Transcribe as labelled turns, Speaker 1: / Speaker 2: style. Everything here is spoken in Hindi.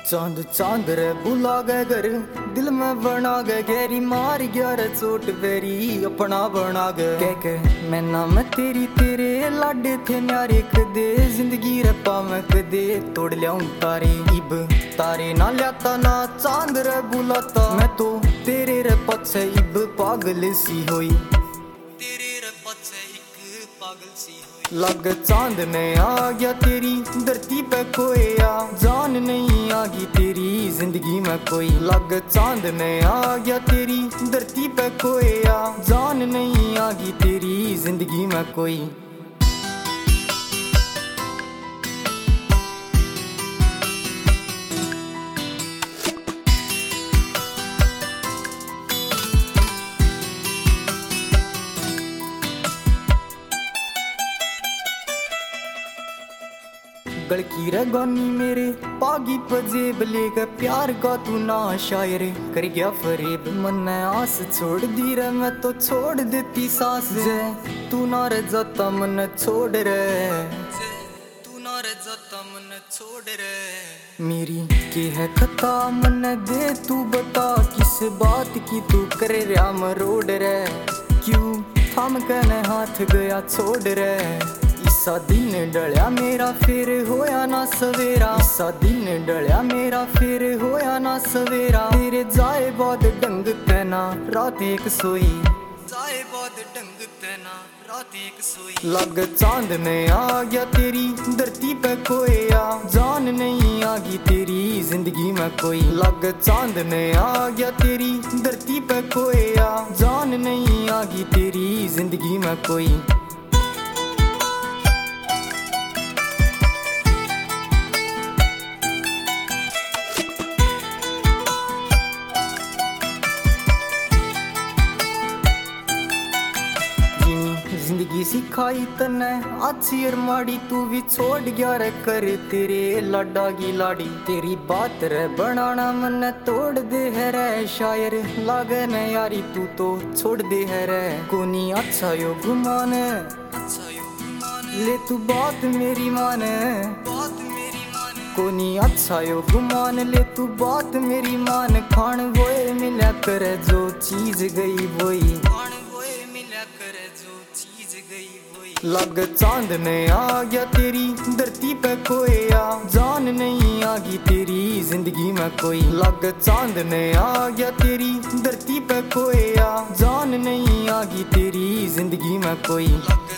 Speaker 1: चांद चांद रे बुला गए घर दिल में बना गए गहरी मार गया रे चोट वेरी अपना बना गए कह मैं नाम तेरी तेरे लाडे थे न्यारे कदे जिंदगी रे पावे कदे तोड़ लियाऊं तारे इब तारे ना लियाता ना चांद रे बुलाता मैं तो तेरे रे पछे इब पागल सी होई तेरे रे पछे एक पागल सी लग चांद में आ गया तेरी धरती पे कोया जान नहीं आगी तेरी जिंदगी में कोई लग चांद में आ गया तेरी धरती पे कोया जान नहीं आगी तेरी जिंदगी में कोई गलकी रे गानी मेरे पागी पजेब लेकर प्यार का तू ना शायर कर गया फरेब मन आस छोड़ दी रे मैं तो छोड़ देती सांस तू ना रे जाता मन छोड़ रे तू ना रे जाता मन छोड़ रे मेरी के है खता मन दे तू बता किस बात की तू करे रहा मरोड़ रे क्यों थम कहने हाथ गया छोड़ रे इसा दिन डलिया मेरा फिर होया ना सवेरा इसा दिन डलिया मेरा फिर होया ना सवेरा तेरे जाए बाद डंग तेना रात एक सोई जाए बाद डंग तेना रात एक सोई लग चांद में आ गया तेरी धरती पे कोया जान नहीं आगी तेरी जिंदगी में कोई लग चांद में आ गया तेरी धरती पे कोया जान नहीं आगी तेरी जिंदगी में कोई जिंदगी सिखाई तने अच्छी और माड़ी तू भी छोड़ गया रे कर तेरे लाडा की लाड़ी तेरी बात रे बनाना मन तोड़ दे है रे शायर लागे न यारी तू तो छोड़ दे है रे कोनी अच्छा यो गुमान ले तू बात मेरी मान कोनी अच्छा यो गुमान ले तू बात मेरी मान खान वोए मिला करे जो चीज गई वही लग चांद में आ गया तेरी धरती पे कोया जान नहीं आगी तेरी जिंदगी में कोई लग चांद में आ गया तेरी धरती पे कोया जान नहीं आगी तेरी जिंदगी में कोई